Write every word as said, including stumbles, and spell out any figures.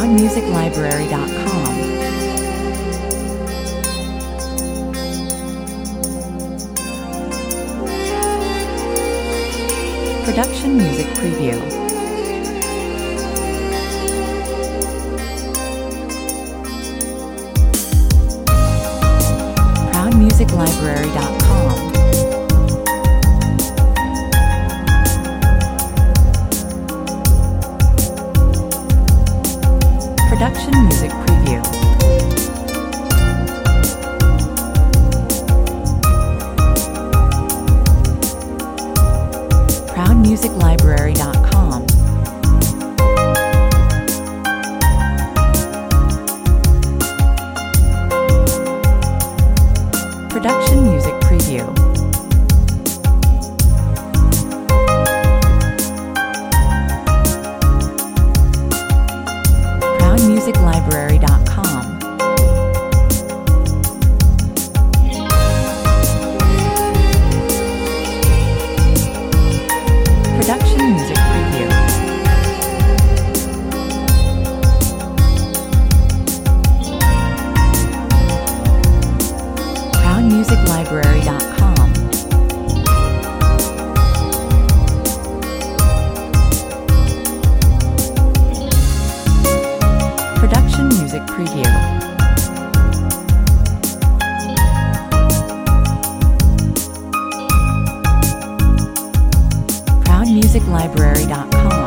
proud music library dot com. Production Music Preview. proud music library dot com. Production Music Preview. proud music library dot com. Production Music Preview. proud music library dot com. Production Music Preview. proud music library dot com. Production Music Preview. proud music library dot com.